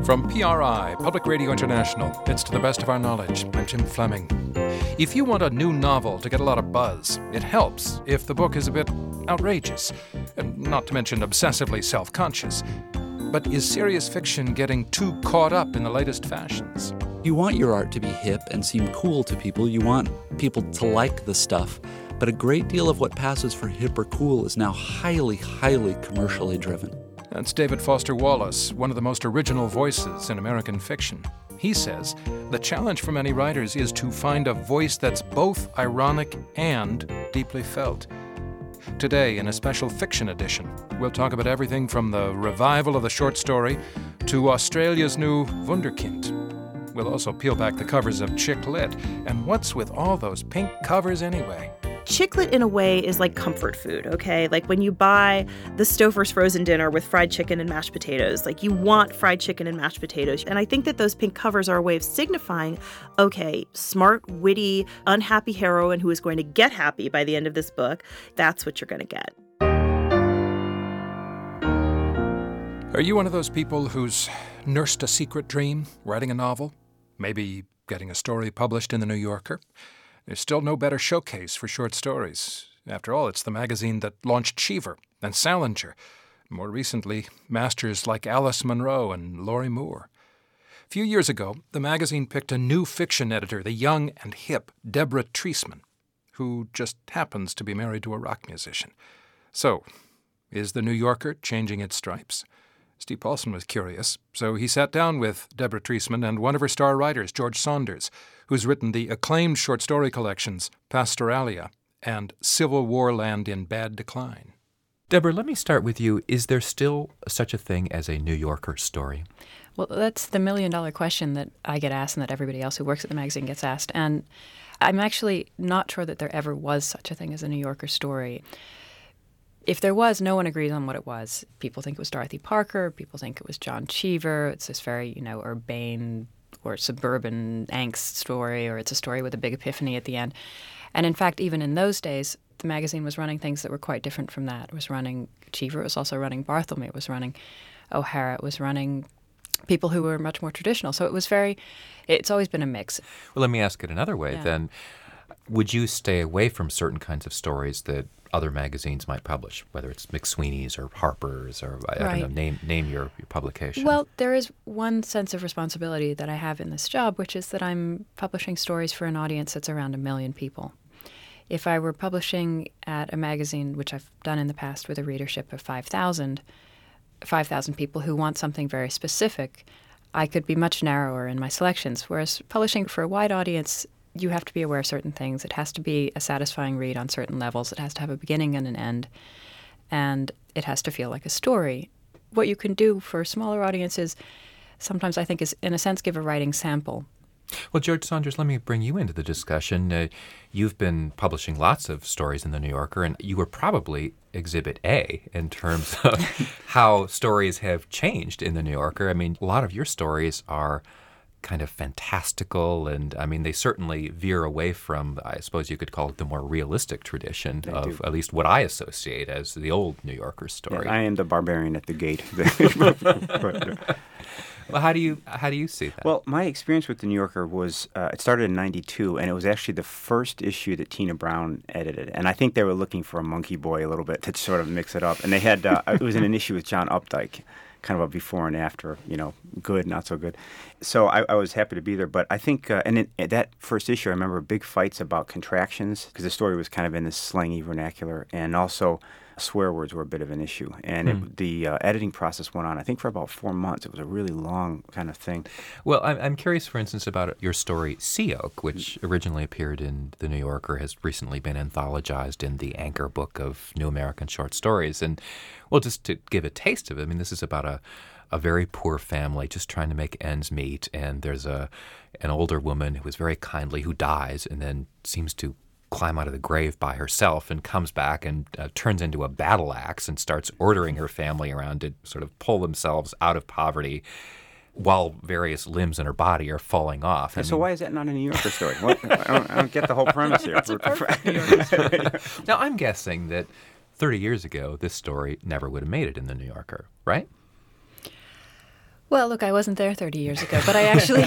From PRI, Public Radio International, it's To the Best of Our Knowledge. I'm Jim Fleming. If you want a new novel to get a lot of buzz, it helps if the book is a bit outrageous, and not to mention obsessively self-conscious. But is serious fiction getting too caught up in the latest fashions? You want your art to be hip and seem cool to people. You want people to like the stuff. But a great deal of what passes for hip or cool is now highly, highly commercially driven. That's David Foster Wallace, one of the most original voices in American fiction. He says the challenge for many writers is to find a voice that's both ironic and deeply felt. Today, in a special fiction edition, we'll talk about everything from the revival of the short story to Australia's new Wunderkind. We'll also peel back the covers of Chick Lit. And what's with all those pink covers anyway? Chick Lit, in a way, is like comfort food, okay? Like when you buy the Stouffer's frozen dinner with fried chicken and mashed potatoes, like you want fried chicken and mashed potatoes. And I think that those pink covers are a way of signifying, okay, smart, witty, unhappy heroine who is going to get happy by the end of this book. That's what you're going to get. Are you one of those people who's nursed a secret dream, writing a novel? Maybe getting a story published in The New Yorker? There's still no better showcase for short stories. After all, it's the magazine that launched Cheever and Salinger. More recently, masters like Alice Munro and Lori Moore. A few years ago, the magazine picked a new fiction editor, the young and hip Deborah Treisman, who just happens to be married to a rock musician. So, is The New Yorker changing its stripes? Steve Paulson was curious, so he sat down with Deborah Treisman and one of her star writers, George Saunders, who's written the acclaimed short story collections Pastoralia and Civil War Land in Bad Decline. Deborah, let me start with you. Is there still such a thing as a New Yorker story? Well, that's the million-dollar question that I get asked and that everybody else who works at the magazine gets asked. And I'm actually not sure that there ever was such a thing as a New Yorker story. If there was, no one agrees on what it was. People think it was Dorothy Parker. People think it was John Cheever. It's this very, urbane or suburban angst story, or it's a story with a big epiphany at the end. And in fact, even in those days, the magazine was running things that were quite different from that. It was running Cheever. It was also running Barthelme. It was running O'Hara. It was running people who were much more traditional. So it's always been a mix. Well, let me ask it another way then. Would you stay away from certain kinds of stories that other magazines might publish, whether it's McSweeney's or Harper's or, I don't know, name your publication? Well, there is one sense of responsibility that I have in this job, which is that I'm publishing stories for an audience that's around 1 million people. If I were publishing at a magazine, which I've done in the past with a readership of 5,000 people who want something very specific, I could be much narrower in my selections. Whereas publishing for a wide audience, you have to be aware of certain things. It has to be a satisfying read on certain levels. It has to have a beginning and an end. And it has to feel like a story. What you can do for smaller audiences sometimes, I think, is, in a sense, give a writing sample. Well, George Saunders, let me bring you into the discussion. You've been publishing lots of stories in The New Yorker, and you were probably Exhibit A in terms of how stories have changed in The New Yorker. I mean, a lot of your stories are kind of fantastical, and I mean, they certainly veer away from, I suppose you could call it, the more realistic tradition of at least what I associate as the old New Yorker story. Yeah, I am the barbarian at the gate. Well, how do you see that? Well, my experience with The New Yorker was, it started in '92, and it was actually the first issue that Tina Brown edited. And I think they were looking for a monkey boy a little bit to sort of mix it up. And they had, it was in an issue with John Updike, kind of a before and after, good, not so good. So I was happy to be there. But I think, and in that first issue, I remember big fights about contractions, because the story was kind of in this slangy vernacular. And also, swear words were a bit of an issue. And the editing process went on, I think, for about 4 months. It was a really long kind of thing. Well, I'm curious, for instance, about your story, Sea Oak, which originally appeared in The New Yorker, has recently been anthologized in the Anchor Book of New American Short Stories. And, well, just to give a taste of it, I mean, this is about a very poor family just trying to make ends meet. And there's an older woman who is very kindly who dies and then seems to climb out of the grave by herself and comes back and turns into a battle axe and starts ordering her family around to sort of pull themselves out of poverty while various limbs in her body are falling off. So why is that not a New Yorker story? I don't get the whole premise here. That's a perfect New Yorker story. Now, I'm guessing that 30 years ago, this story never would have made it in The New Yorker, right? Well, look, I wasn't there 30 years ago, but I actually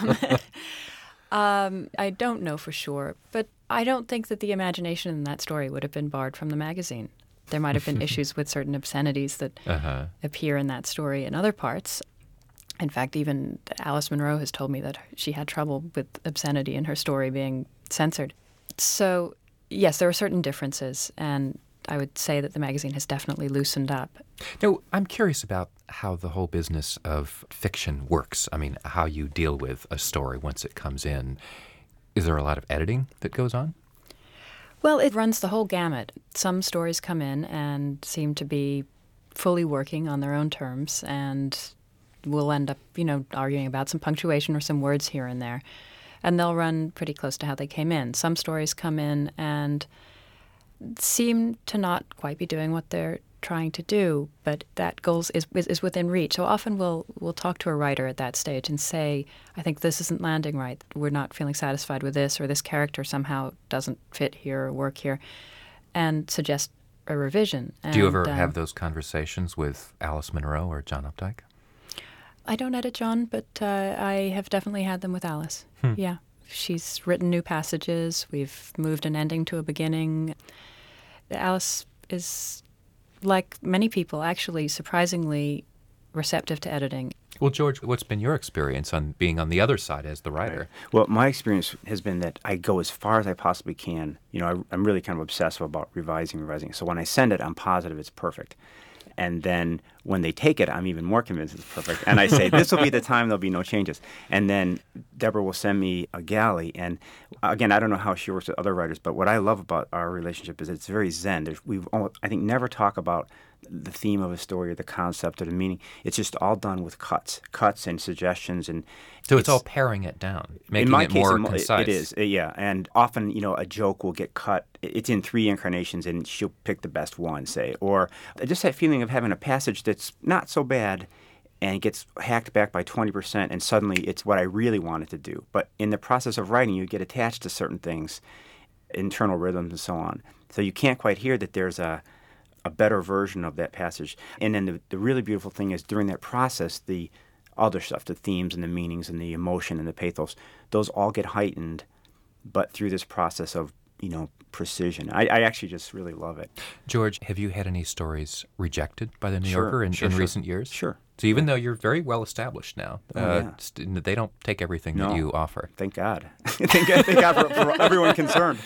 I don't know for sure, but I don't think that the imagination in that story would have been barred from the magazine. There might have been issues with certain obscenities that appear in that story in other parts. In fact, even Alice Munro has told me that she had trouble with obscenity in her story being censored. So, yes, there are certain differences, and I would say that the magazine has definitely loosened up. No, I'm curious about how the whole business of fiction works. I mean, how you deal with a story once it comes in. Is there a lot of editing that goes on? Well, it runs the whole gamut. Some stories come in and seem to be fully working on their own terms, and we'll end up, arguing about some punctuation or some words here and there. And they'll run pretty close to how they came in. Some stories come in and seem to not quite be doing what they're trying to do, but that goal is within reach. So often we'll talk to a writer at that stage and say, I think this isn't landing right. We're not feeling satisfied with this, or this character somehow doesn't fit here or work here, and suggest a revision. Do you ever have those conversations with Alice Munro or John Updike? I don't edit John, but I have definitely had them with Alice. Yeah. She's written new passages. We've moved an ending to a beginning. Alice is, like many people, actually surprisingly receptive to editing. Well, George, what's been your experience on being on the other side as the writer? Right. Well, my experience has been that I go as far as I possibly can. I'm really kind of obsessive about revising. So when I send it, I'm positive it's perfect. And then when they take it, I'm even more convinced it's perfect. And I say, this will be the time there'll be no changes. And then Deborah will send me a galley. And again, I don't know how she works with other writers, but what I love about our relationship is it's very zen. We've, I think, never talk about the theme of a story or the concept or the meaning. It's just all done with cuts and suggestions. And so it's all paring it down, making it more concise. It is, yeah. And often, a joke will get cut. It's in 3 incarnations, and she'll pick the best one, say. Or just that feeling of having a passage that's not so bad and gets hacked back by 20%, and suddenly it's what I really wanted to do. But in the process of writing, you get attached to certain things, internal rhythms and so on. So you can't quite hear that there's a better version of that passage. And then the really beautiful thing is during that process, the other stuff, the themes and the meanings and the emotion and the pathos, those all get heightened, but through this process of, precision. I actually just really love it. George, have you had any stories rejected by the New Yorker in recent years? Sure. So even though you're very well established now, they don't take everything that you offer. Thank God. Thank God for everyone concerned.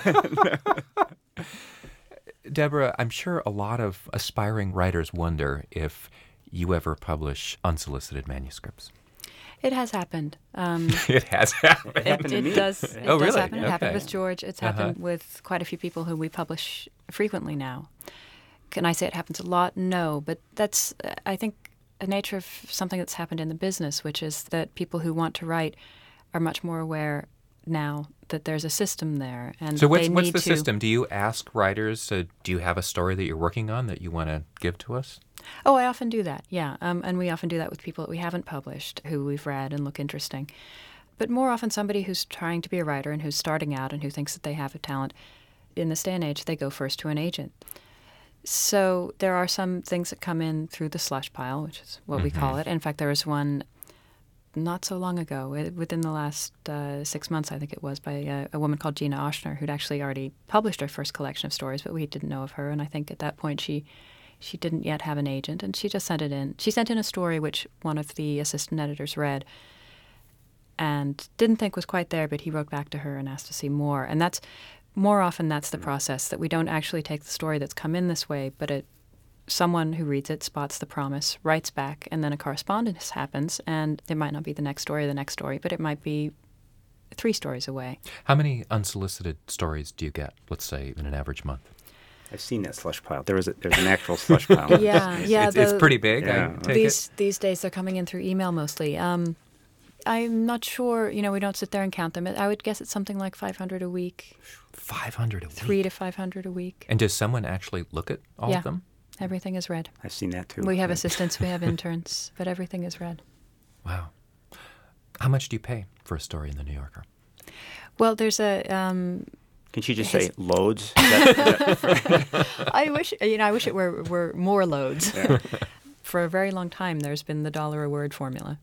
Deborah, I'm sure a lot of aspiring writers wonder if you ever publish unsolicited manuscripts. It has happened. It has happened. It does. It Oh, does really? happen. It Okay. happened with George. It's happened with quite a few people who we publish frequently now. Can I say it happens a lot? No, but that's, I think, a nature of something that's happened in the business, which is that people who want to write are much more aware now that there's a system there. And So what's they need the to, system? Do you ask writers, do you have a story that you're working on that you want to give to us? Oh, I often do that, yeah. And we often do that with people that we haven't published, who we've read and look interesting. But more often somebody who's trying to be a writer and who's starting out and who thinks that they have a talent, in this day and age, they go first to an agent. So there are some things that come in through the slush pile, which is what we call it. In fact, there was one not so long ago, within the last 6 months, I think it was, by a woman called Gina Oshner, who'd actually already published her first collection of stories, but we didn't know of her. And I think at that point she didn't yet have an agent, and she just sent it in. She sent in a story which one of the assistant editors read and didn't think was quite there, but he wrote back to her and asked to see more. And that's more often that's the process, that we don't actually take the story that's come in this way, but someone who reads it spots the promise, writes back, and then a correspondence happens, and it might not be the next story, but it might be 3 stories away. How many unsolicited stories do you get, let's say, in an average month? I've seen that slush pile. There's an actual slush pile. Yeah. It's pretty big. Yeah. I take it. These days they're coming in through email mostly. I'm not sure. We don't sit there and count them. I would guess it's something like 500 a week. 500 a week? 300 to 500 a week. And does someone actually look at all of them? Everything is read. I've seen that too. We have assistants, we have interns, but everything is read. Wow. How much do you pay for a story in The New Yorker? Well, there's a... Can she just say loads? I wish it were more loads. Yeah. For a very long time, there's been the $1 a word formula.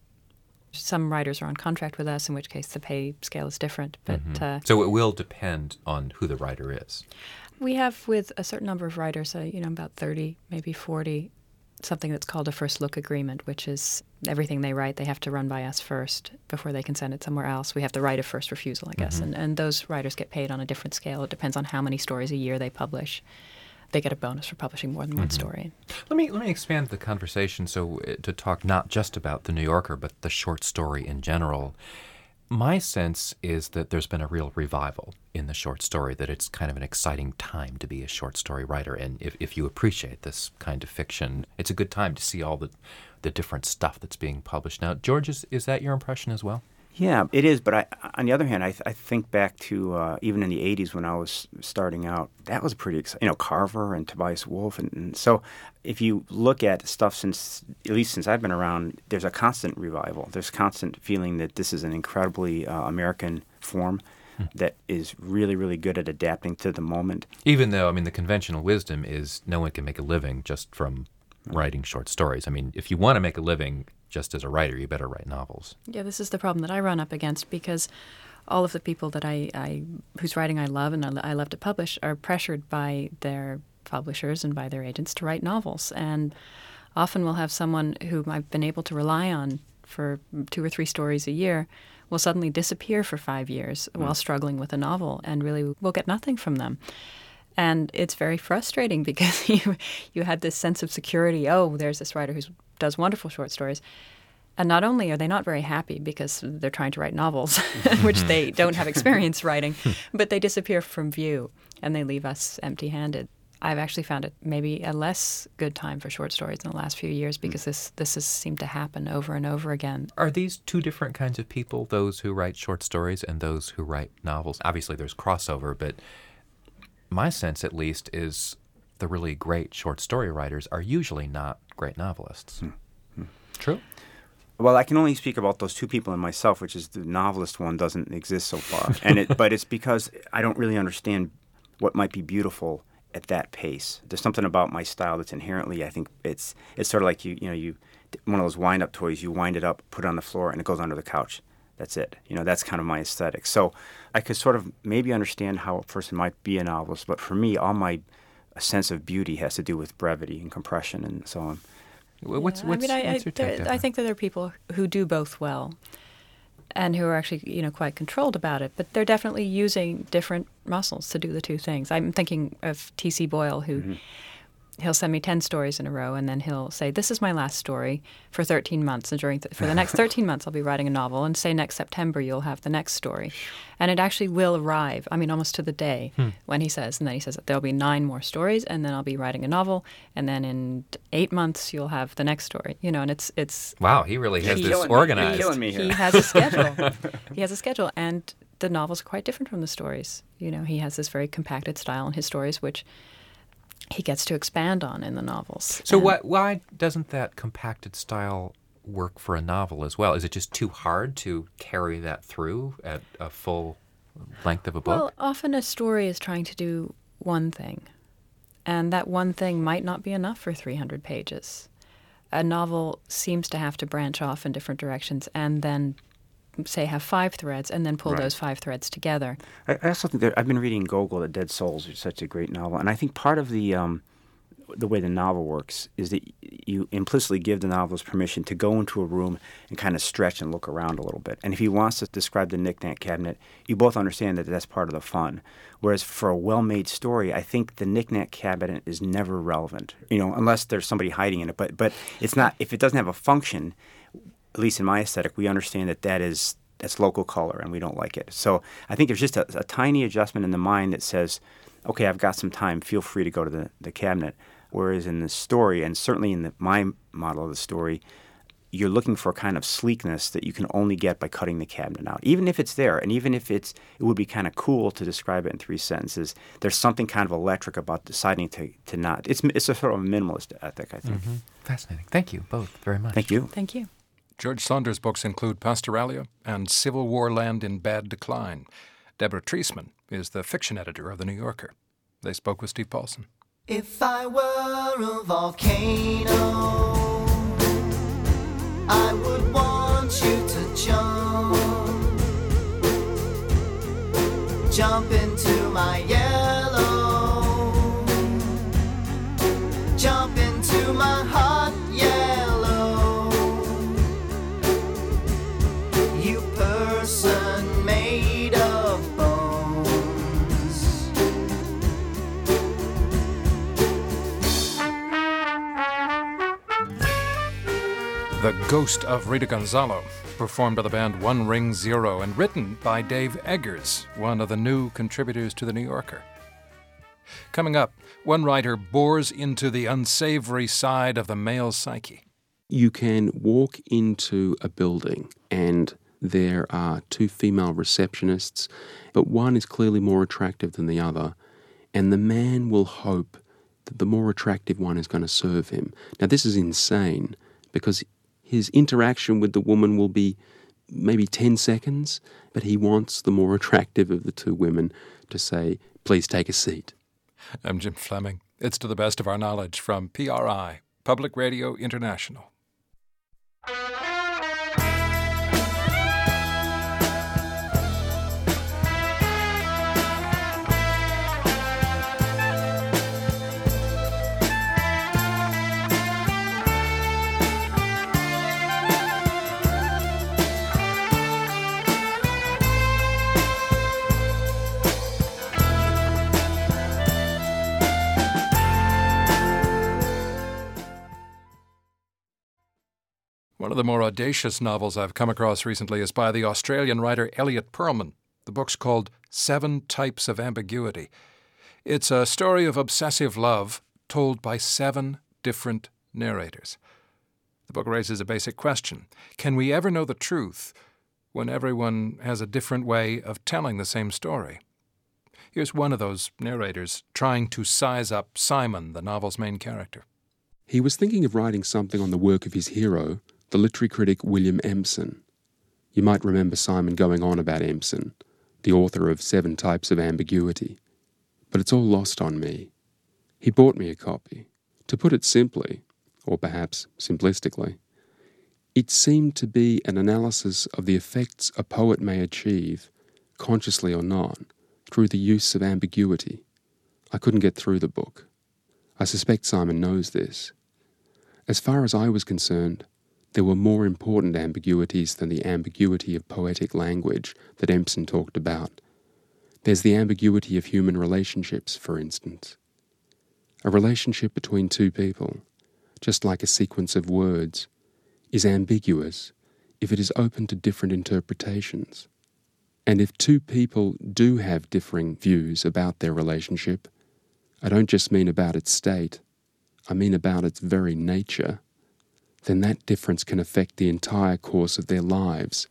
Some writers are on contract with us, in which case the pay scale is different. But So it will depend on who the writer is. we have, with a certain number of writers, about 30, maybe 40, something that's called a first look agreement, which is everything they write, they have to run by us first before they can send it somewhere else. We have the right of first refusal, I guess. And those writers get paid on a different scale. It depends on how many stories a year they publish. They get a bonus for publishing more than one story. Let me expand the conversation to talk not just about The New Yorker, but the short story in general. My sense is that there's been a real revival in the short story, that it's kind of an exciting time to be a short story writer. And if you appreciate this kind of fiction, it's a good time to see all the different stuff that's being published. Now, George, is that your impression as well? Yeah, it is. But on the other hand, I think back to even in the 80s when I was starting out, that was pretty exciting. Carver and Tobias Wolff. And so if you look at stuff at least since I've been around, there's a constant revival. There's constant feeling that this is an incredibly American form that is really, really good at adapting to the moment. Even though, the conventional wisdom is no one can make a living just from writing short stories. If you want to make a living just as a writer, you better write novels. Yeah, this is the problem that I run up against, because all of the people that whose writing I love and I love to publish are pressured by their publishers and by their agents to write novels. And often we'll have someone whom I've been able to rely on for 2 or 3 stories a year will suddenly disappear for 5 years while struggling with a novel, and really will get nothing from them. And it's very frustrating because you had this sense of security. Oh, there's this writer who does wonderful short stories. And not only are they not very happy because they're trying to write novels, which they don't have experience writing, but they disappear from view and they leave us empty-handed. I've actually found it maybe a less good time for short stories in the last few years because this has seemed to happen over and over again. Are these two different kinds of people, those who write short stories and those who write novels? Obviously, there's crossover, but my sense, at least, is the really great short story writers are usually not great novelists. True? Well, I can only speak about those two people and myself, which is the novelist one doesn't exist so far. But it's because I don't really understand what might be beautiful at that pace. There's something about my style that's inherently, I think, it's sort of like you one of those wind-up toys. You wind it up, put it on the floor, and it goes under the couch. That's it. That's kind of my aesthetic. So I could sort of maybe understand how a person might be a novelist, but for me, all my sense of beauty has to do with brevity and compression and so on. What's your take, Deborah? I think that there are people who do both well and who are actually, quite controlled about it, but they're definitely using different muscles to do the two things. I'm thinking of T.C. Boyle, who he'll send me 10 stories in a row, and then he'll say, this is my last story for 13 months, and for the next 13 months I'll be writing a novel, and say next September you'll have the next story. And it actually will arrive, almost to the day when he says, and then he says that there'll be 9 more stories, and then I'll be writing a novel, and then in 8 months you'll have the next story. And it's wow, he really has this organized. He's killing me here. He has a schedule. He has a schedule, and the novels are quite different from the stories. He has this very compacted style in his stories, which he gets to expand on in the novels. So why doesn't that compacted style work for a novel as well? Is it just too hard to carry that through at a full length of a book? Well, often a story is trying to do one thing, and that one thing might not be enough for 300 pages. A novel seems to have to branch off in different directions and then say have 5 threads and then pull those 5 threads together. I also think that I've been reading Gogol, The Dead Souls, which is such a great novel, and I think part of the way the novel works is that you implicitly give the novelist permission to go into a room and kind of stretch and look around a little bit. And if he wants to describe the knick-knack cabinet, you both understand that that's part of the fun. Whereas for a well-made story, I think the knick-knack cabinet is never relevant, unless there's somebody hiding in it. But it's not, if it doesn't have a function, at least in my aesthetic, we understand that's local color and we don't like it. So I think there's just a tiny adjustment in the mind that says, okay, I've got some time, feel free to go to the cabinet. Whereas in the story, and certainly in my model of the story, you're looking for a kind of sleekness that you can only get by cutting the cabinet out. Even if it's there, and even if it would be kind of cool to describe it in 3 sentences, there's something kind of electric about deciding to not. It's a sort of a minimalist ethic, I think. Fascinating. Thank you both very much. Thank you. Thank you. George Saunders' books include Pastoralia and Civil War Land in Bad Decline. Deborah Treisman is the fiction editor of The New Yorker. They spoke with Steve Paulson. If I were a volcano I would want you to jump into my yellow, jump into my hot yellow, you person made of bones. The Ghost of Rita Gonzalo, performed by the band One Ring Zero and written by Dave Eggers, one of the new contributors to The New Yorker. Coming up, one writer bores into the unsavory side of the male psyche. You can walk into a building and there are two female receptionists, but one is clearly more attractive than the other, and the man will hope that the more attractive one is going to serve him. Now, this is insane because his interaction with the woman will be maybe 10 seconds, but he wants the more attractive of the two women to say, please take a seat. I'm Jim Fleming. It's To the Best of Our Knowledge from PRI, Public Radio International. One of the more audacious novels I've come across recently is by the Australian writer Elliot Perlman. The book's called 7 Types of Ambiguity. It's a story of obsessive love told by 7 different narrators. The book raises a basic question. Can we ever know the truth when everyone has a different way of telling the same story? Here's one of those narrators trying to size up Simon, the novel's main character. He was thinking of writing something on the work of his hero, the literary critic William Empson. You might remember Simon going on about Empson, the author of 7 Types of Ambiguity. But it's all lost on me. He bought me a copy. To put it simply, or perhaps simplistically, it seemed to be an analysis of the effects a poet may achieve, consciously or not, through the use of ambiguity. I couldn't get through the book. I suspect Simon knows this. As far as I was concerned, there were more important ambiguities than the ambiguity of poetic language that Empson talked about. There's the ambiguity of human relationships, for instance. A relationship between two people, just like a sequence of words, is ambiguous if it is open to different interpretations. And if two people do have differing views about their relationship, I don't just mean about its state, I mean about its very nature, then that difference can affect the entire course of their lives.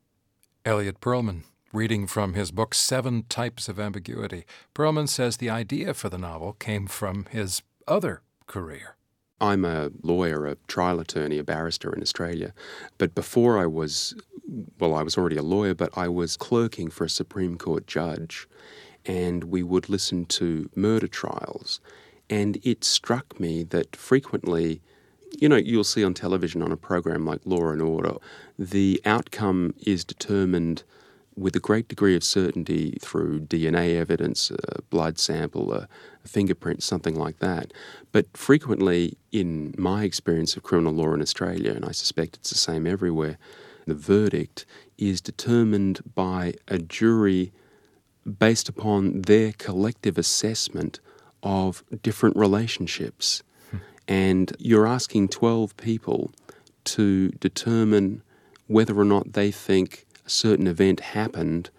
Elliot Perlman, reading from his book 7 Types of Ambiguity. Perlman says the idea for the novel came from his other career. I'm a lawyer, a trial attorney, a barrister in Australia. But before I was already a lawyer, but I was clerking for a Supreme Court judge, and we would listen to murder trials. And it struck me that frequently, you'll see on television on a program like Law and Order, the outcome is determined with a great degree of certainty through DNA evidence, a blood sample, a fingerprint, something like that. But frequently, in my experience of criminal law in Australia, and I suspect it's the same everywhere, the verdict is determined by a jury based upon their collective assessment of different relationships. And you're asking 12 people to determine whether or not they think a certain event happened.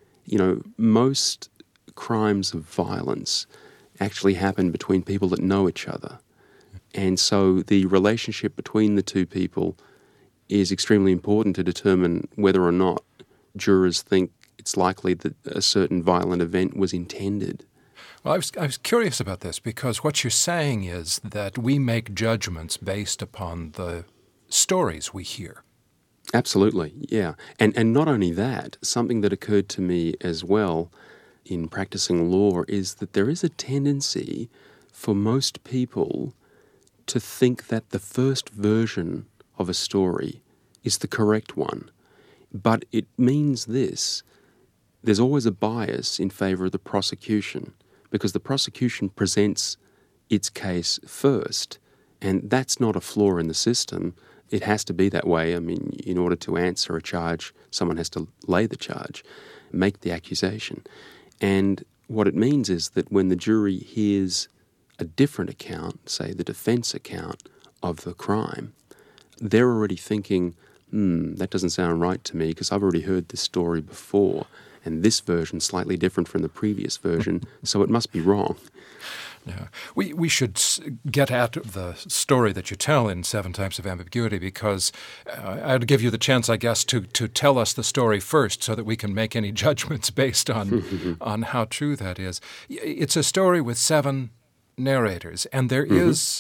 Most crimes of violence actually happen between people that know each other. And so the relationship between the two people is extremely important to determine whether or not jurors think it's likely that a certain violent event was intended. Well, I was curious about this because what you're saying is that we make judgments based upon the stories we hear. Absolutely, yeah. And not only that, something that occurred to me as well in practicing law is that there is a tendency for most people to think that the first version of a story is the correct one. But it means this: there's always a bias in favour of the prosecution, because the prosecution presents its case first, and that's not a flaw in the system. It has to be that way. I mean, in order to answer a charge, someone has to lay the charge, make the accusation. And what it means is that when the jury hears a different account, say the defence account of the crime, they're already thinking, that doesn't sound right to me because I've already heard this story before, and this version's slightly different from the previous version, so it must be wrong. Yeah. We should get at the story that you tell in Seven Types of Ambiguity, because I'd give you the chance, I guess, to tell us the story first so that we can make any judgments based on on how true that is. It's a story with 7 narrators, and there is,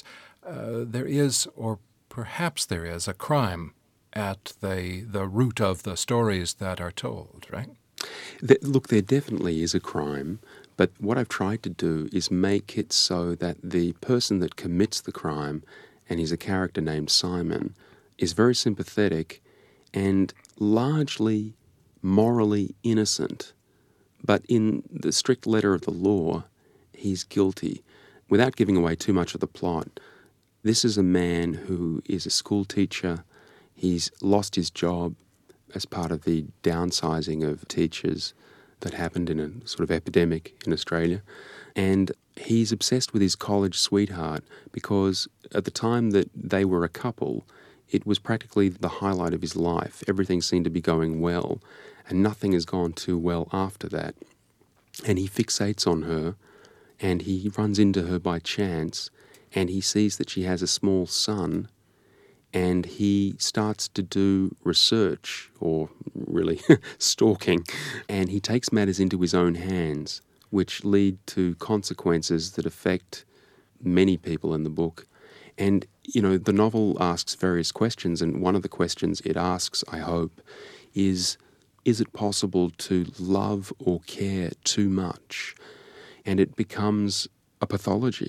or perhaps there is, a crime at the root of the stories that are told, right? Look, there definitely is a crime. But what I've tried to do is make it so that the person that commits the crime, and he's a character named Simon, is very sympathetic and largely morally innocent. But in the strict letter of the law, he's guilty. Without giving away too much of the plot, this is a man who is a school teacher. He's lost his job as part of the downsizing of teachers that happened in a sort of epidemic in Australia. And he's obsessed with his college sweetheart because at the time that they were a couple, it was practically the highlight of his life. Everything seemed to be going well, and nothing has gone too well after that. And he fixates on her, and he runs into her by chance, and he sees that she has a small son, and he starts to do research, or really stalking, and he takes matters into his own hands, which lead to consequences that affect many people in the book. And, you know, the novel asks various questions, and one of the questions it asks, I hope, is it possible to love or care too much? And it becomes a pathology.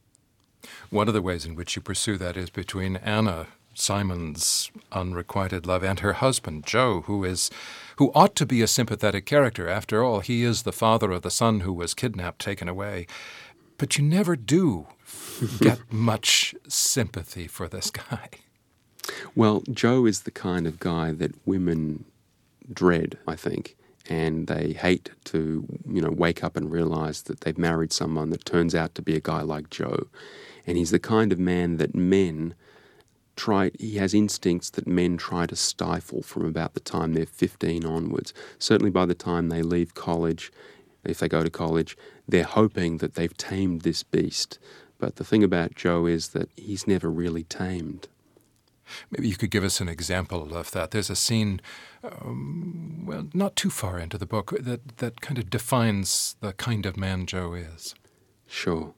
One of the ways in which you pursue that is between Anna, Simon's unrequited love, and her husband, Joe, who ought to be a sympathetic character. After all, he is the father of the son who was kidnapped, taken away. But you never do get much sympathy for this guy. Well, Joe is the kind of guy that women dread, I think, and they hate to, wake up and realize that they've married someone that turns out to be a guy like Joe. And he's the kind of man that he has instincts that men try to stifle from about the time they're 15 onwards. Certainly by the time they leave college, if they go to college, they're hoping that they've tamed this beast. But the thing about Joe is that he's never really tamed. Maybe you could give us an example of that. There's a scene, not too far into the book, that kind of defines the kind of man Joe is. Sure.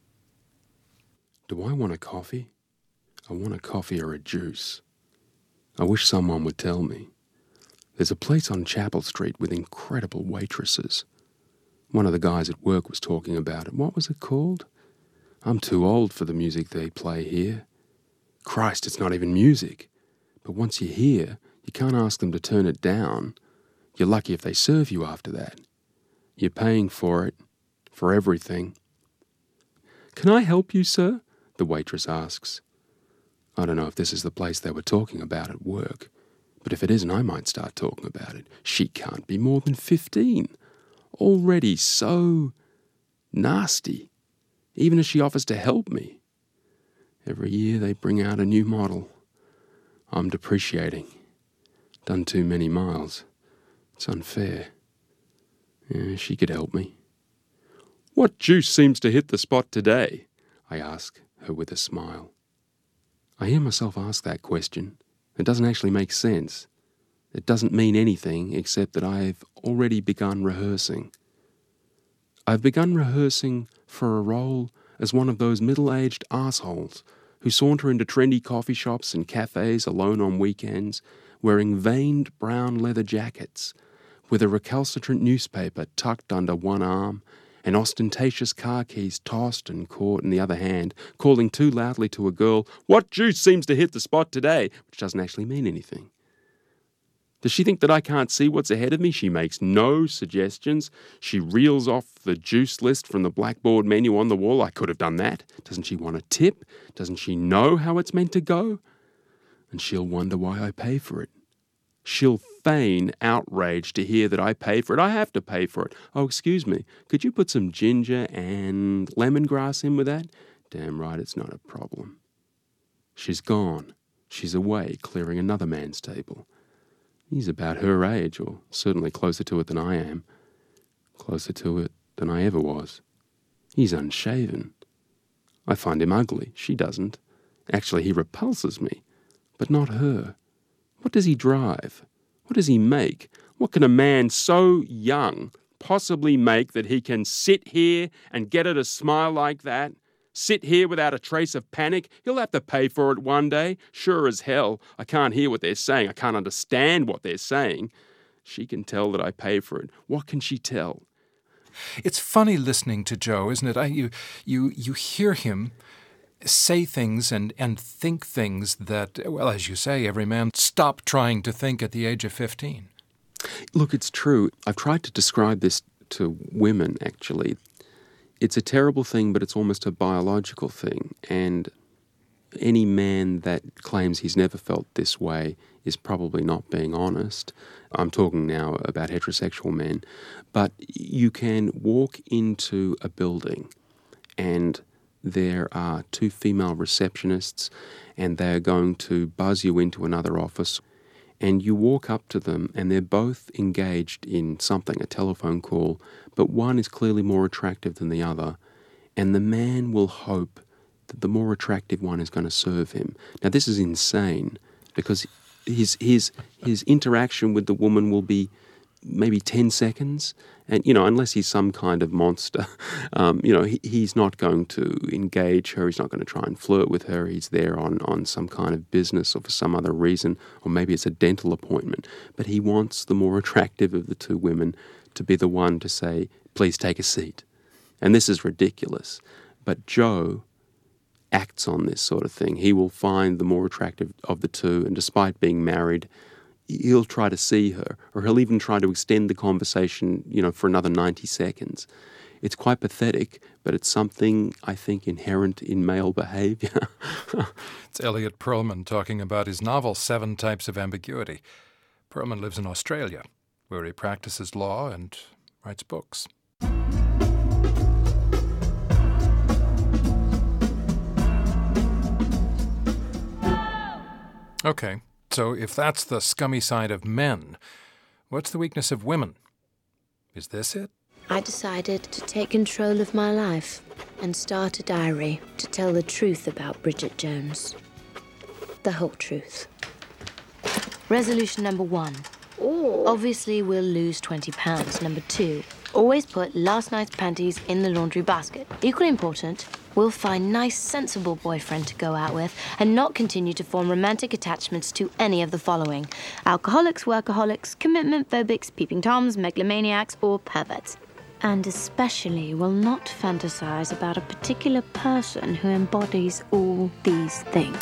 Do I want a coffee? I want a coffee or a juice. I wish someone would tell me. There's a place on Chapel Street with incredible waitresses. One of the guys at work was talking about it. What was it called? I'm too old for the music they play here. Christ, it's not even music. But once you're here, you can't ask them to turn it down. You're lucky if they serve you after that. You're paying for it, for everything. Can I help you, sir? The waitress asks. I don't know if this is the place they were talking about at work, but if it isn't, I might start talking about it. She can't be more than 15. Already so nasty, even as she offers to help me. Every year they bring out a new model. I'm depreciating. Done too many miles. It's unfair. Yeah, she could help me. What juice seems to hit the spot today? I ask her with a smile. I hear myself ask that question. It doesn't actually make sense. It doesn't mean anything except that I've already begun rehearsing. I've begun rehearsing for a role as one of those middle-aged assholes who saunter into trendy coffee shops and cafes alone on weekends, wearing veined brown leather jackets, with a recalcitrant newspaper tucked under one arm and ostentatious car keys tossed and caught in the other hand, calling too loudly to a girl, "What juice seems to hit the spot today?" which doesn't actually mean anything. Does she think that I can't see what's ahead of me? She makes no suggestions. She reels off the juice list from the blackboard menu on the wall. I could have done that. Doesn't she want a tip? Doesn't she know how it's meant to go? And she'll wonder why I pay for it. She'll feign outrage to hear that I pay for it. I have to pay for it. Oh, excuse me, could you put some ginger and lemongrass in with that? Damn right, it's not a problem. She's gone. She's away, clearing another man's table. He's about her age, or certainly closer to it than I am. Closer to it than I ever was. He's unshaven. I find him ugly. She doesn't. Actually, he repulses me, but not her. What does he drive? What does he make? What can a man so young possibly make that he can sit here and get her to smile like that? Sit here without a trace of panic? He'll have to pay for it one day. Sure as hell. I can't hear what they're saying. I can't understand what they're saying. She can tell that I pay for it. What can she tell? It's funny listening to Joe, isn't it? You hear him say things and think things that, well, as you say, every man stopped trying to think at the age of 15. Look, it's true. I've tried to describe this to women, actually. It's a terrible thing, but it's almost a biological thing. And any man that claims he's never felt this way is probably not being honest. I'm talking now about heterosexual men. But you can walk into a building and there are two female receptionists and they're going to buzz you into another office. And you walk up to them and they're both engaged in something, a telephone call, but one is clearly more attractive than the other. And the man will hope that the more attractive one is going to serve him. Now, this is insane because his interaction with the woman will be maybe 10 seconds. And, unless he's some kind of monster, he's not going to engage her. He's not going to try and flirt with her. He's there on some kind of business or for some other reason, or maybe it's a dental appointment. But he wants the more attractive of the two women to be the one to say, please take a seat. And this is ridiculous. But Joe acts on this sort of thing. He will find the more attractive of the two, and despite being married, he'll try to see her, or he'll even try to extend the conversation, for another 90 seconds. It's quite pathetic, but it's something, I think, inherent in male behavior. It's Elliot Perlman talking about his novel, 7 Types of Ambiguity. Perlman lives in Australia, where he practices law and writes books. Okay. So if that's the scummy side of men, what's the weakness of women? Is this it? I decided to take control of my life and start a diary to tell the truth about Bridget Jones. The whole truth. Resolution number 1. Obviously, we'll lose 20 pounds. Number 2. Always put last night's panties in the laundry basket. Equally important, we'll find nice, sensible boyfriend to go out with and not continue to form romantic attachments to any of the following: alcoholics, workaholics, commitment phobics, peeping toms, megalomaniacs, or perverts. And especially will not fantasize about a particular person who embodies all these things.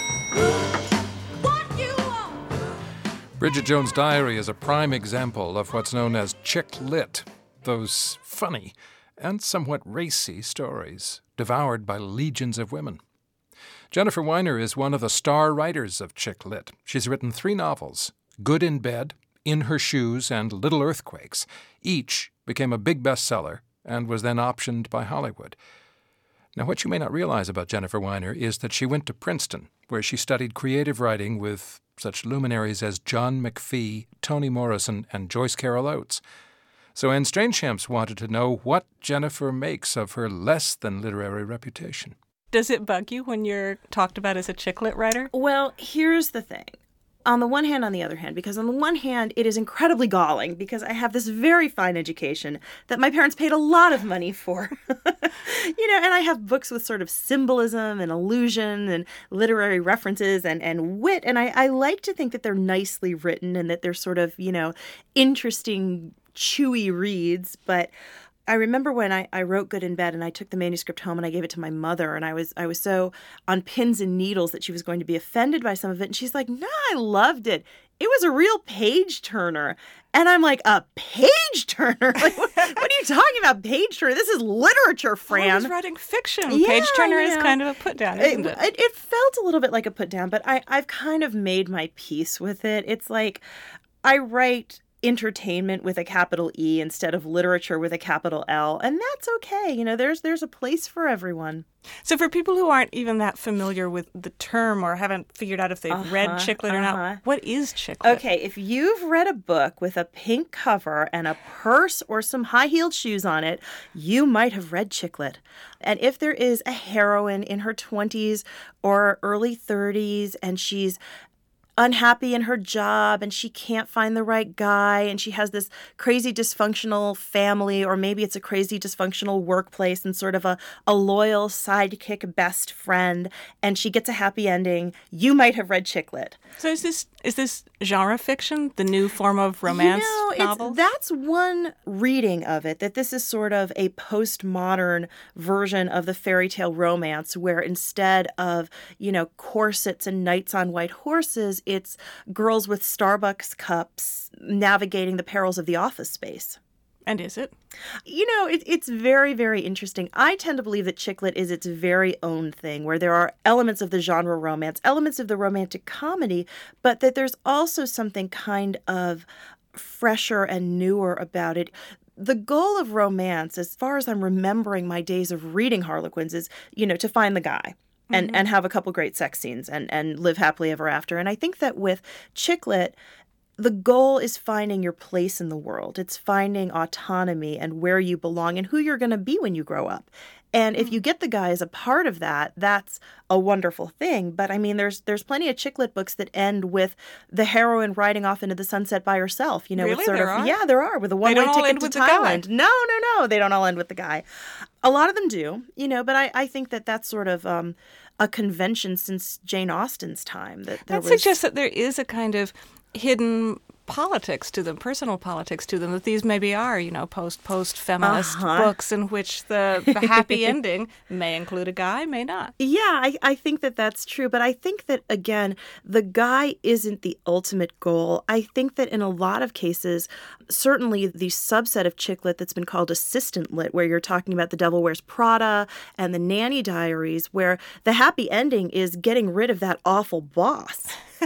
Bridget Jones' Diary is a prime example of what's known as chick lit, those funny and somewhat racy stories devoured by legions of women. Jennifer Weiner is one of the star writers of chick lit. She's written 3 novels, Good in Bed, In Her Shoes, and Little Earthquakes. Each became a big bestseller and was then optioned by Hollywood. Now, what you may not realize about Jennifer Weiner is that she went to Princeton, where she studied creative writing with such luminaries as John McPhee, Toni Morrison, and Joyce Carol Oates. So Anne Strainchamps wanted to know what Jennifer makes of her less-than-literary reputation. Does it bug you when you're talked about as a chick lit writer? Well, here's the thing. On the one hand, on the other hand, because on the one hand, it is incredibly galling because I have this very fine education that my parents paid a lot of money for. And I have books with sort of symbolism and allusion and literary references and wit. And I like to think that they're nicely written and that they're sort of, interesting, chewy reads. But I remember when I wrote Good in Bed and I took the manuscript home and I gave it to my mother, and I was so on pins and needles that she was going to be offended by some of it. And she's like, "No, I loved it. It was a real page turner." And I'm like, "A page turner? Like, what are you talking about, page turner? This is literature, Fran." I was writing fiction. Yeah, Page turner you is know. kind of a put down, isn't it? It felt a little bit like a put down, but I've kind of made my peace with it. It's like I write entertainment with a capital E instead of literature with a capital L, and that's okay. You know, there's a place for everyone. So for people who aren't even that familiar with the term or haven't figured out if they've read chick lit or not, what is chick lit? Okay, if you've read a book with a pink cover and a purse or some high-heeled shoes on it, you might have read chick lit. And if there is a heroine in her 20s or early 30s and she's unhappy in her job and she can't find the right guy and she has this crazy dysfunctional family, or maybe it's a crazy dysfunctional workplace and sort of a loyal sidekick best friend, and she gets a happy ending, you might have read chick lit. So is this genre fiction, the new form of romance novel? That's one reading of it, that this is sort of a postmodern version of the fairy tale romance where instead of, corsets and knights on white horses, it's girls with Starbucks cups navigating the perils of the office space. And is it? It's very, very interesting. I tend to believe that chick lit is its very own thing, where there are elements of the genre romance, elements of the romantic comedy, but that there's also something kind of fresher and newer about it. The goal of romance, as far as I'm remembering my days of reading Harlequins, is, to find the guy. And have a couple great sex scenes and live happily ever after. And I think that with chick lit, the goal is finding your place in the world. It's finding autonomy and where you belong and who you're going to be when you grow up. And if you get the guy as a part of that, that's a wonderful thing. But I mean, there's plenty of chick lit books that end with the heroine riding off into the sunset by herself. Really? With sort There of, are? Yeah, there are, with a one-way ticket to Thailand. No, they don't all end with the guy. A lot of them do, but I think that that's sort of a convention since Jane Austen's time. That suggests that there is a kind of hidden politics to them, personal politics to them, that these maybe are, post-feminist books in which the happy ending may include a guy, may not. Yeah, I think that that's true. But I think that, again, the guy isn't the ultimate goal. I think that in a lot of cases, certainly the subset of chick lit that's been called assistant lit, where you're talking about The Devil Wears Prada and The Nanny Diaries, where the happy ending is getting rid of that awful boss.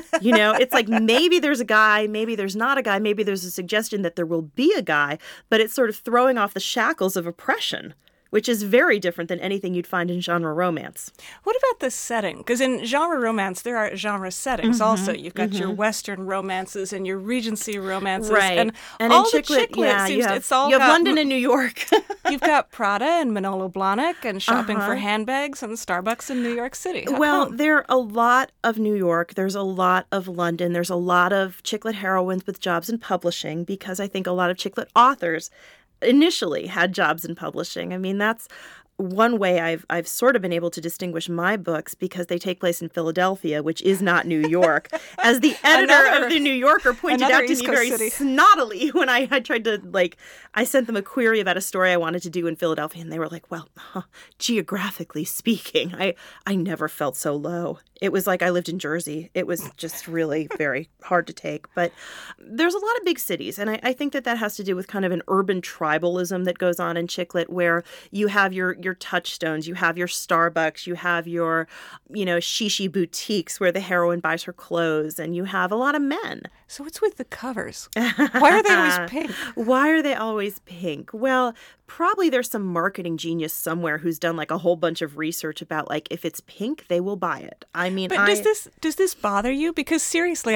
It's like maybe there's a guy, maybe there's not a guy, maybe there's a suggestion that there will be a guy, but it's sort of throwing off the shackles of oppression, which is very different than anything you'd find in genre romance. What about the setting? Because in genre romance, there are genre settings also. You've got your Western romances and your Regency romances. Right. And in all chick lit, you have London and New York. You've got Prada and Manolo Blahnik and shopping for handbags and Starbucks in New York City. How come? There are a lot of New York. There's a lot of London. There's a lot of chick lit heroines with jobs in publishing, because I think a lot of chick lit authors initially had jobs in publishing. I mean, that's one way I've sort of been able to distinguish my books, because they take place in Philadelphia, which is not New York. As the editor of the New Yorker pointed out to me very snottily when I tried to, I sent them a query about a story I wanted to do in Philadelphia, and they were like, well, geographically speaking, I never felt so low. It was like I lived in Jersey. It was just really very hard to take. But there's a lot of big cities, and I think that has to do with kind of an urban tribalism that goes on in chick lit, where you have your touchstones, you have your Starbucks, you have your, shishi boutiques where the heroine buys her clothes, and you have a lot of men. So what's with the covers? Why are they always pink? Why are they always pink? Well, probably there's some marketing genius somewhere who's done a whole bunch of research about if it's pink, they will buy it. I mean, but does this bother you? Because seriously,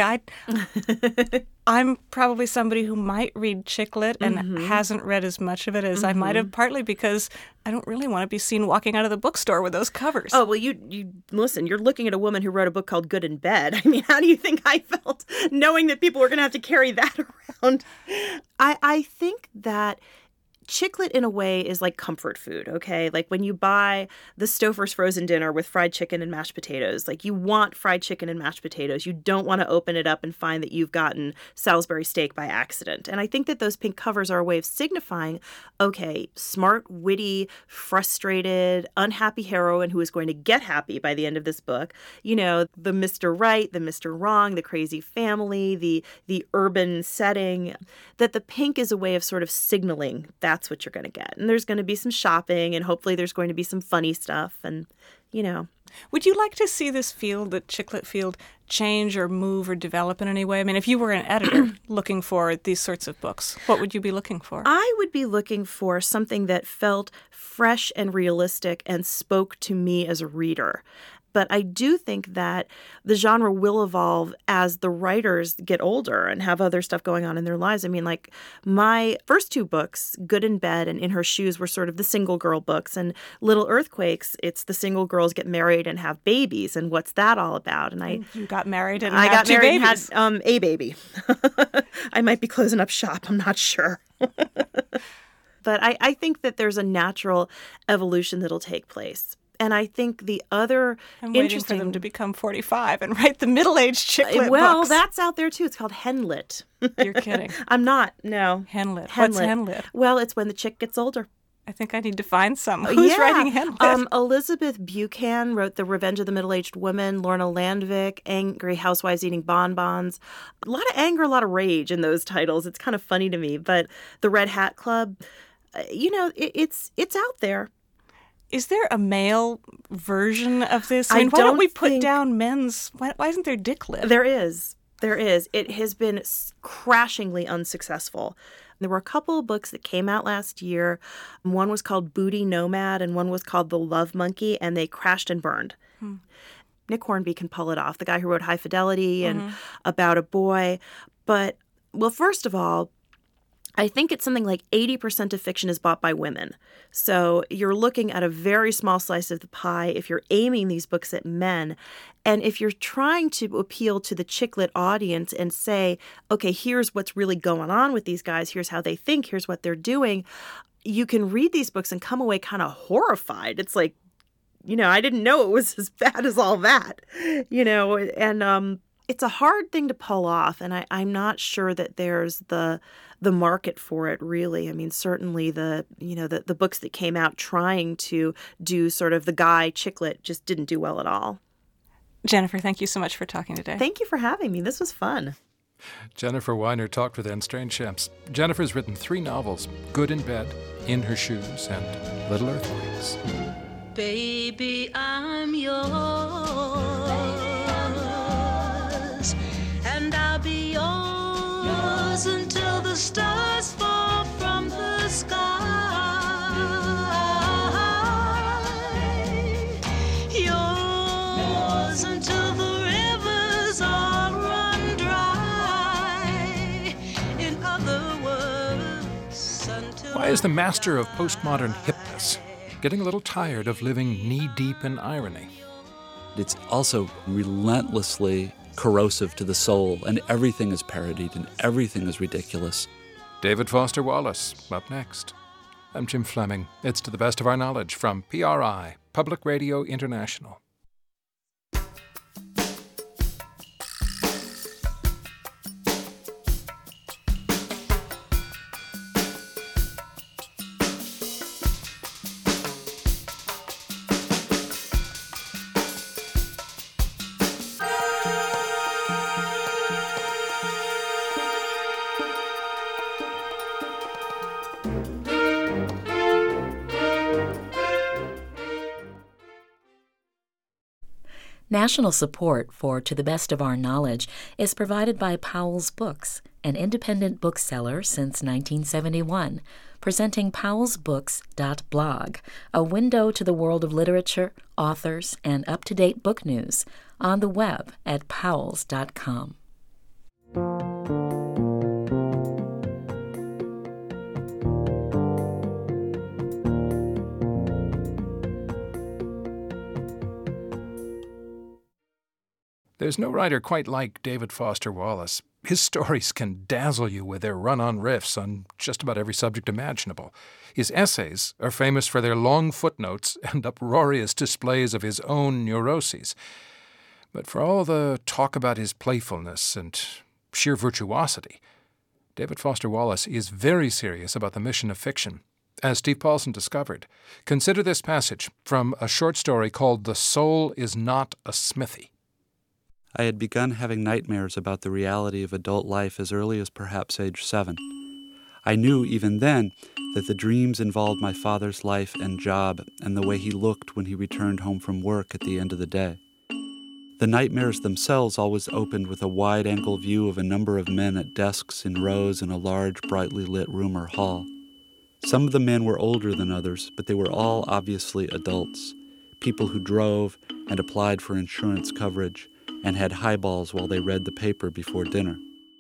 I'm probably somebody who might read chick lit and hasn't read as much of it as I might have, partly because I don't really want to be seen walking out of the bookstore with those covers. Oh, well, you listen, you're looking at a woman who wrote a book called Good in Bed. I mean, how do you think I felt knowing that people were going to have to carry that around? I think that Chick-lit, in a way, is like comfort food, okay? Like when you buy the Stouffer's frozen dinner with fried chicken and mashed potatoes, like you want fried chicken and mashed potatoes. You don't want to open it up and find that you've gotten Salisbury steak by accident. And I think that those pink covers are a way of signifying, okay, smart, witty, frustrated, unhappy heroine who is going to get happy by the end of this book. You know, the Mr. Right, the Mr. Wrong, the crazy family, the urban setting, that the pink is a way of sort of signaling that's what you're going to get. And there's going to be some shopping, and hopefully there's going to be some funny stuff. And, you know. Would you like to see this field, the chick-lit field, change or move or develop in any way? I mean, if you were an editor looking for these sorts of books, what would you be looking for? I would be looking for something that felt fresh and realistic and spoke to me as a reader. But I do think that the genre will evolve as the writers get older and have other stuff going on in their lives. I mean, like my first two books, Good in Bed and In Her Shoes, were sort of the single girl books. And Little Earthquakes, it's the single girls get married and have babies. And what's that all about? And you got married and I had got two married babies. and had a baby. I might be closing up shop. I'm not sure. But I think that there's a natural evolution that'll take place. And I think the other I'm waiting interesting for them to become 45 and write the middle-aged chick-lit well, books. that's out there too. It's called henlit. You're kidding. I'm not. No. Henlit. What's henlit? Well, it's when the chick gets older. I think I need to find some. Who's writing henlit? Elizabeth Buchan wrote The Revenge of the Middle-Aged Woman. Lorna Landvik, Angry Housewives Eating Bonbons. A lot of anger, a lot of rage in those titles. It's kind of funny to me. But The Red Hat Club, you know, it's out there. Is there a male version of this? I mean, why don't we put down men's... Why isn't there dick-lit? There is. There is. It has been crashingly unsuccessful. There were a couple of books that came out last year. One was called Booty Nomad and one was called The Love Monkey, and they crashed and burned. Nick Hornby can pull it off, the guy who wrote High Fidelity and About a Boy. But, well, first of all, I think it's something like 80% of fiction is bought by women. So you're looking at a very small slice of the pie if you're aiming these books at men. And if you're trying to appeal to the chick-lit audience and say, okay, here's what's really going on with these guys, here's how they think, here's what they're doing, you can read these books and come away kind of horrified. It's like, you know, I didn't know it was as bad as all that, you know, and it's a hard thing to pull off. And I'm not sure that there's the market for it, really. I mean, certainly the books that came out trying to do sort of the guy chick-lit just didn't do well at all. Jennifer, thank you so much for talking today. Thank you for having me. This was fun. Jennifer Weiner talked with Anne Strainchamps. Jennifer's written 3 novels, Good in Bed, In Her Shoes, and Little Earthquakes. Baby, I'm yours, and I'll be yours until the stars fall from the sky. Yours until the rivers all run dry. In other words, until... Why is the master of postmodern hipness getting a little tired of living knee-deep in irony? It's also relentlessly corrosive to the soul, and everything is parodied and everything is ridiculous. David Foster Wallace, up next. I'm Jim Fleming. It's To the Best of Our Knowledge from PRI, Public Radio International. National support for To the Best of Our Knowledge is provided by Powell's Books, an independent bookseller since 1971, presenting powellsbooks.blog, a window to the world of literature, authors, and up-to-date book news on the web at powells.com. There's no writer quite like David Foster Wallace. His stories can dazzle you with their run-on riffs on just about every subject imaginable. His essays are famous for their long footnotes and uproarious displays of his own neuroses. But for all the talk about his playfulness and sheer virtuosity, David Foster Wallace is very serious about the mission of fiction. As Steve Paulson discovered, consider this passage from a short story called The Soul is Not a Smithy. I had begun having nightmares about the reality of adult life as early as perhaps age 7. I knew even then that the dreams involved my father's life and job and the way he looked when he returned home from work at the end of the day. The nightmares themselves always opened with a wide-angle view of a number of men at desks in rows in a large, brightly lit room or hall. Some of the men were older than others, but they were all obviously adults, people who drove and applied for insurance coverage and had highballs while they read the paper before dinner.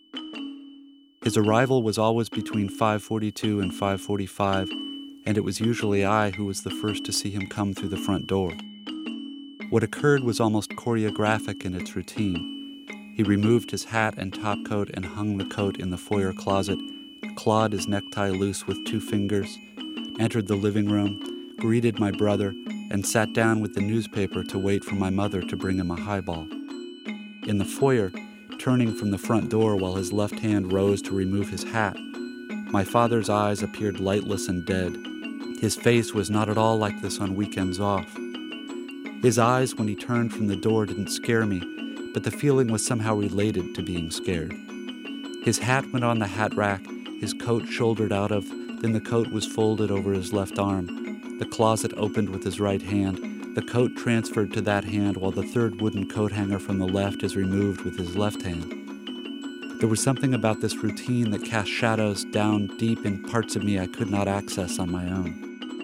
His arrival was always between 5:42 and 5:45, and it was usually I who was the first to see him come through the front door. What occurred was almost choreographic in its routine. He removed his hat and topcoat and hung the coat in the foyer closet, clawed his necktie loose with 2 fingers, entered the living room, greeted my brother, and sat down with the newspaper to wait for my mother to bring him a highball. In the foyer, turning from the front door while his left hand rose to remove his hat, my father's eyes appeared lightless and dead. His face was not at all like this on weekends off. His eyes, when he turned from the door, didn't scare me, but the feeling was somehow related to being scared. His hat went on the hat rack, his coat shouldered out of, then the coat was folded over his left arm. The closet opened with his right hand. The coat transferred to that hand while the third wooden coat hanger from the left is removed with his left hand. There was something about this routine that cast shadows down deep in parts of me I could not access on my own.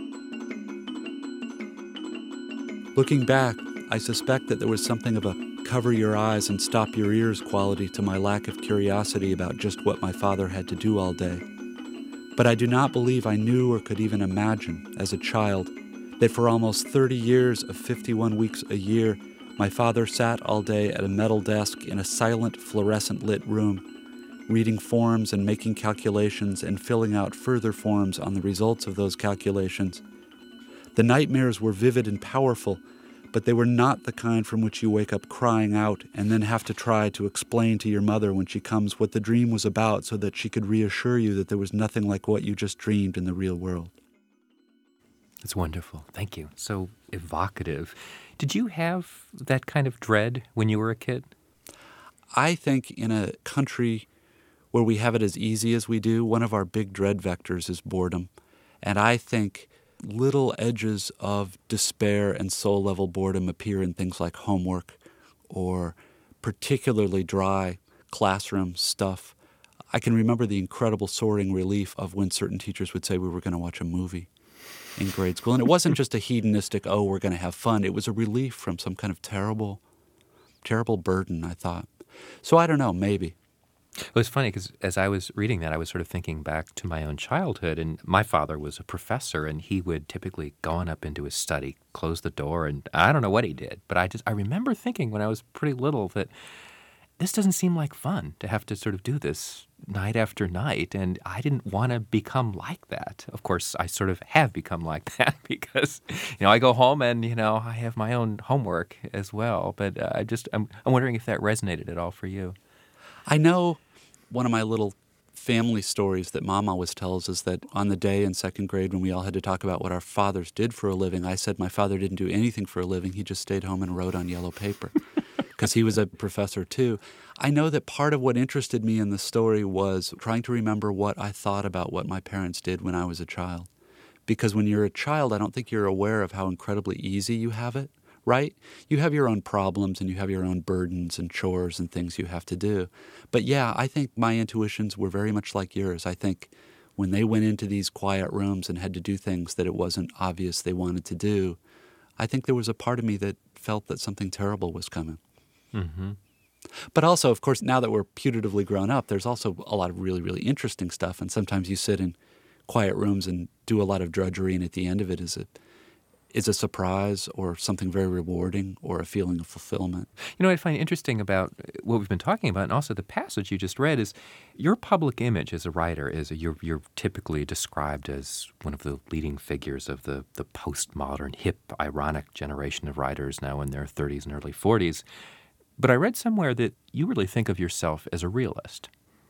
Looking back, I suspect that there was something of a cover your eyes and stop your ears quality to my lack of curiosity about just what my father had to do all day. But I do not believe I knew or could even imagine, as a child, that for almost 30 years of 51 weeks a year, my father sat all day at a metal desk in a silent, fluorescent-lit room, reading forms and making calculations and filling out further forms on the results of those calculations. The nightmares were vivid and powerful, but they were not the kind from which you wake up crying out and then have to try to explain to your mother when she comes what the dream was about so that she could reassure you that there was nothing like what you just dreamed in the real world. It's wonderful. Thank you. So evocative. Did you have that kind of dread when you were a kid? I think in a country where we have it as easy as we do, one of our big dread vectors is boredom. And I think little edges of despair and soul-level boredom appear in things like homework or particularly dry classroom stuff. I can remember the incredible soaring relief of when certain teachers would say we were going to watch a movie in grade school. And it wasn't just a hedonistic, oh, we're going to have fun. It was a relief from some kind of terrible, terrible burden, I thought. So I don't know, maybe. Well, it's funny because as I was reading that, I was sort of thinking back to my own childhood. And my father was a professor, and he would typically go on up into his study, close the door, and I don't know what he did. But I remember thinking when I was pretty little that this doesn't seem like fun to have to sort of do this night after night, and I didn't want to become like that. Of course, I sort of have become like that because, I go home and, I have my own homework as well. But I'm wondering if that resonated at all for you. I know one of my little family stories that Mom always tells is that on the day in second grade when we all had to talk about what our fathers did for a living, I said my father didn't do anything for a living. He just stayed home and wrote on yellow paper because he was a professor too. I know that part of what interested me in the story was trying to remember what I thought about what my parents did when I was a child. Because when you're a child, I don't think you're aware of how incredibly easy you have it. Right? You have your own problems and you have your own burdens and chores and things you have to do. But yeah, I think my intuitions were very much like yours. I think when they went into these quiet rooms and had to do things that it wasn't obvious they wanted to do, I think there was a part of me that felt that something terrible was coming. Mm-hmm. But also, of course, now that we're putatively grown up, there's also a lot of really, really interesting stuff. And sometimes you sit in quiet rooms and do a lot of drudgery, and at the end of it is a surprise or something very rewarding or a feeling of fulfillment. You know what I find interesting about what we've been talking about, and also the passage you just read, is your public image as a writer is you're typically described as one of the leading figures of the postmodern, hip, ironic generation of writers now in their 30s and early 40s. But I read somewhere that you really think of yourself as a realist.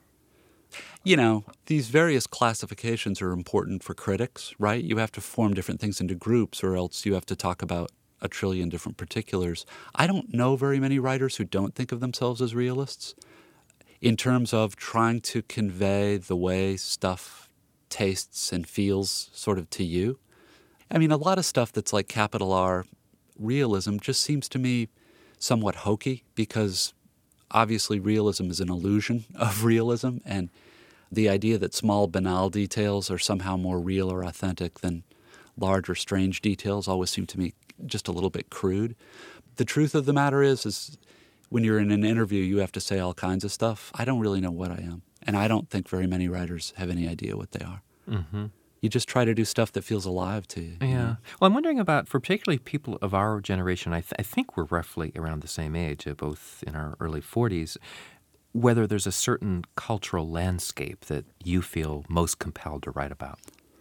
You know, these various classifications are important for critics, right? You have to form different things into groups, or else you have to talk about a trillion different particulars. I don't know very many writers who don't think of themselves as realists in terms of trying to convey the way stuff tastes and feels sort of to you. I mean, a lot of stuff that's like capital R realism just seems to me somewhat hokey, because obviously realism is an illusion of realism, and the idea that small banal details are somehow more real or authentic than large or strange details always seem to me just a little bit crude. The truth of the matter is when you're in an interview, you have to say all kinds of stuff. I don't really know what I am, and I don't think very many writers have any idea what they are. Mm-hmm. You just try to do stuff that feels alive to you. Yeah. You know? Well, I'm wondering about, for particularly people of our generation, I think we're roughly around the same age, both in our early 40s, whether there's a certain cultural landscape that you feel most compelled to write about.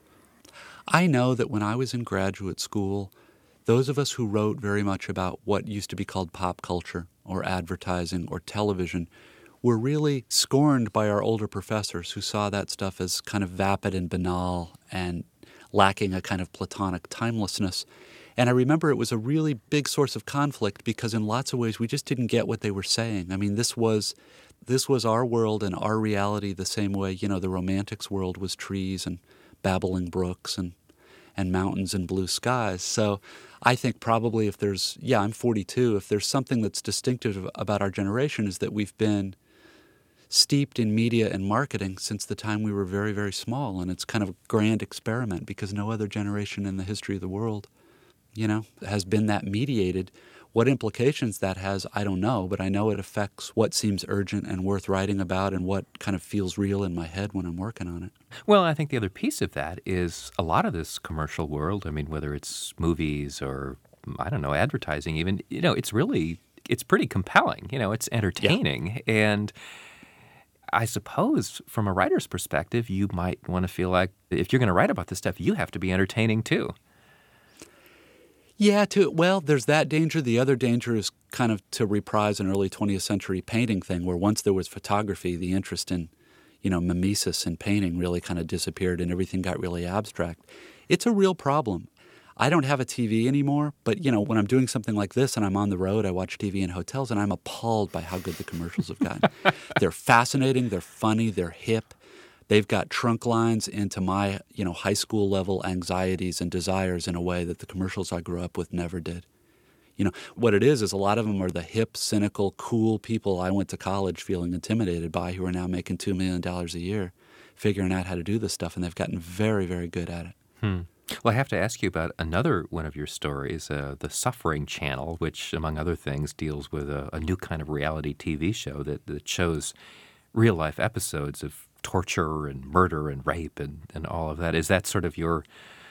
I know that when I was in graduate school, those of us who wrote very much about what used to be called pop culture or advertising or television were really scorned by our older professors, who saw that stuff as kind of vapid and banal and lacking a kind of platonic timelessness. And I remember it was a really big source of conflict, because in lots of ways we just didn't get what they were saying. I mean, this was our world and our reality the same way, you know, the Romantics' world was trees and babbling brooks and mountains and blue skies. So I think probably if there's, I'm 42, if there's something that's distinctive about our generation, is that we've been steeped in media and marketing since the time we were very, very small. And it's kind of a grand experiment, because no other generation in the history of the world, you know, has been that mediated. What implications that has, I don't know, but I know it affects what seems urgent and worth writing about and what kind of feels real in my head when I'm working on it. Well, I think the other piece of that is a lot of this commercial world, I mean, whether it's movies or, I don't know, advertising even, you know, it's pretty compelling. You know, it's entertaining. Yeah. And I suppose from a writer's perspective, you might want to feel like if you're going to write about this stuff, you have to be entertaining too. Yeah, well, there's that danger. The other danger is kind of to reprise an early 20th century painting thing, where once there was photography, the interest in, you know, mimesis and painting really kind of disappeared and everything got really abstract. It's a real problem. I don't have a TV anymore, but, you know, when I'm doing something like this and I'm on the road, I watch TV in hotels, and I'm appalled by how good the commercials have gotten. They're fascinating, they're funny, they're hip. They've got trunk lines into my, you know, high school level anxieties and desires in a way that the commercials I grew up with never did. You know, what it is a lot of them are the hip, cynical, cool people I went to college feeling intimidated by, who are now making $2 million a year, figuring out how to do this stuff, and they've gotten very, very good at it. Well, I have to ask you about another one of your stories, The Suffering Channel, which, among other things, deals with a new kind of reality TV show that shows real-life episodes of torture and murder and rape and all of that. Is that sort of your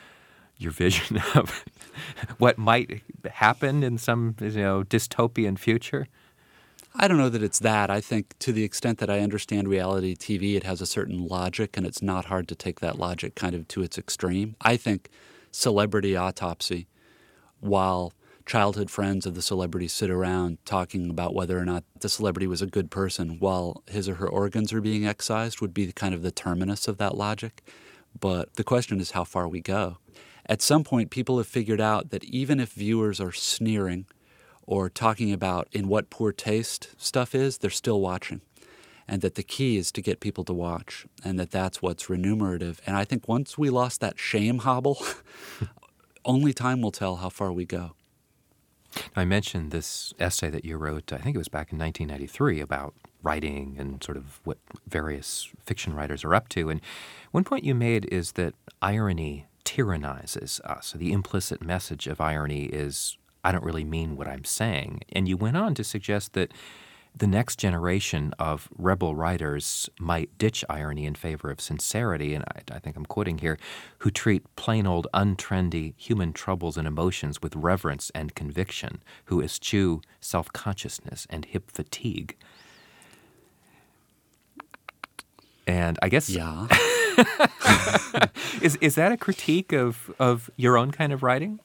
vision of what might happen in some, you know, dystopian future? I don't know that it's that. I think to the extent that I understand reality TV, it has a certain logic, and it's not hard to take that logic kind of to its extreme. I think Celebrity Autopsy, while childhood friends of the celebrity sit around talking about whether or not the celebrity was a good person while his or her organs are being excised, would be kind of the terminus of that logic. But the question is how far we go. At some point, people have figured out that even if viewers are sneering or talking about in what poor taste stuff is, they're still watching. And that the key is to get people to watch, and that's what's remunerative. And I think once we lost that shame hobble, only time will tell how far we go. I mentioned this essay that you wrote, I think it was back in 1993, about writing and sort of what various fiction writers are up to. And one point you made is that irony tyrannizes us. The implicit message of irony is, I don't really mean what I'm saying. And you went on to suggest that the next generation of rebel writers might ditch irony in favor of sincerity, and I think I'm quoting here, who treat plain old untrendy human troubles and emotions with reverence and conviction, who eschew self-consciousness and hip fatigue. And I guess... Yeah. Is that a critique of your own kind of writing?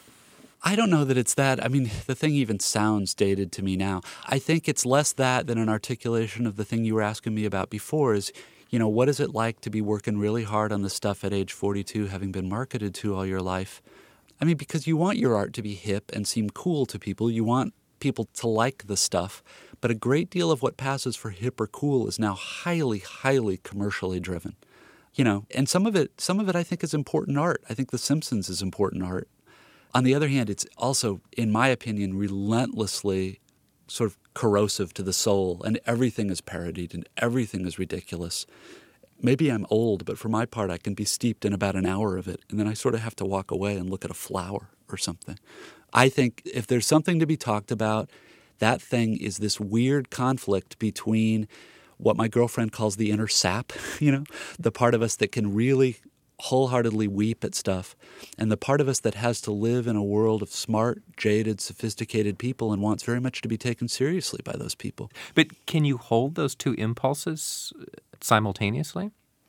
I don't know that it's that. I mean, the thing even sounds dated to me now. I think it's less that than an articulation of the thing you were asking me about before is, what is it like to be working really hard on this stuff at age 42, having been marketed to all your life? I mean, because you want your art to be hip and seem cool to people. You want people to like the stuff. But a great deal of what passes for hip or cool is now highly, highly commercially driven. And some of it I think is important art. I think The Simpsons is important art. On the other hand, it's also, in my opinion, relentlessly sort of corrosive to the soul, and everything is parodied and everything is ridiculous. Maybe I'm old, but for my part, I can be steeped in about an hour of it, and then I sort of have to walk away and look at a flower or something. I think if there's something to be talked about, that thing is this weird conflict between what my girlfriend calls the inner sap, the part of us that can really wholeheartedly weep at stuff, and the part of us that has to live in a world of smart, jaded, sophisticated people and wants very much to be taken seriously by those people. But can you hold those two impulses simultaneously?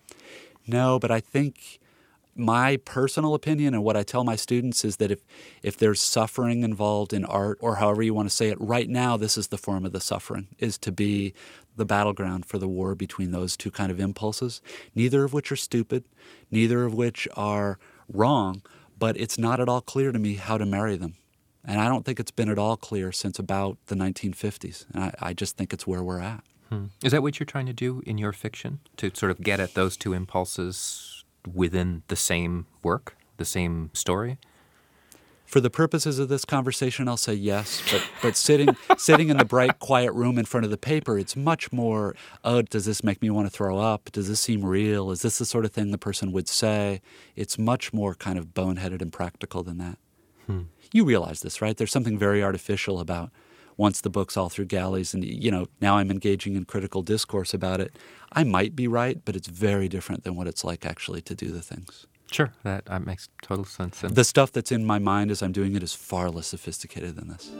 No, but I think my personal opinion and what I tell my students is that if there's suffering involved in art, or however you want to say it, right now this is the form of the suffering, is to be the battleground for the war between those two kind of impulses, neither of which are stupid, neither of which are wrong, but it's not at all clear to me how to marry them. And I don't think it's been at all clear since about the 1950s. And I just think it's where we're at. Is that what you're trying to do in your fiction, to sort of get at those two impulses within the same work, the same story? For the purposes of this conversation, I'll say yes, but sitting in the bright, quiet room in front of the paper, it's much more, does this make me want to throw up? Does this seem real? Is this the sort of thing the person would say? It's much more kind of boneheaded and practical than that. You realize this, right? There's something very artificial about once the book's all through galleys and, now I'm engaging in critical discourse about it. I might be right, but it's very different than what it's like actually to do the things. Sure, that makes total sense. And the stuff that's in my mind as I'm doing it is far less sophisticated than this.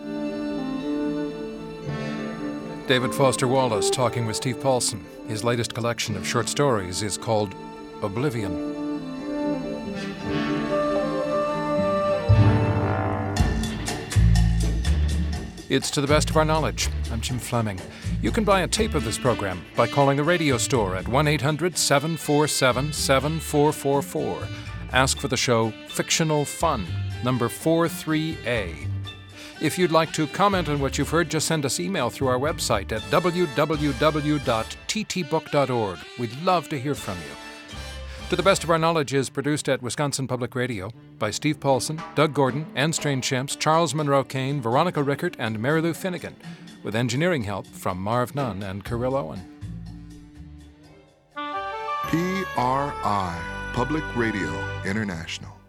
David Foster Wallace talking with Steve Paulson. His latest collection of short stories is called Oblivion. It's To the Best of Our Knowledge. I'm Jim Fleming. You can buy a tape of this program by calling the radio store at 1-800-747-7444. Ask for the show Fictional Fun, number 43A. If you'd like to comment on what you've heard, just send us email through our website at www.ttbook.org. We'd love to hear from you. To the Best of Our Knowledge is produced at Wisconsin Public Radio by Steve Paulson, Doug Gordon, Anne Strange-Shemps, Charles Monroe Kane, Veronica Rickert, and Mary Lou Finnegan, with engineering help from Marv Nunn and Kirill Owen. PRI, Public Radio International.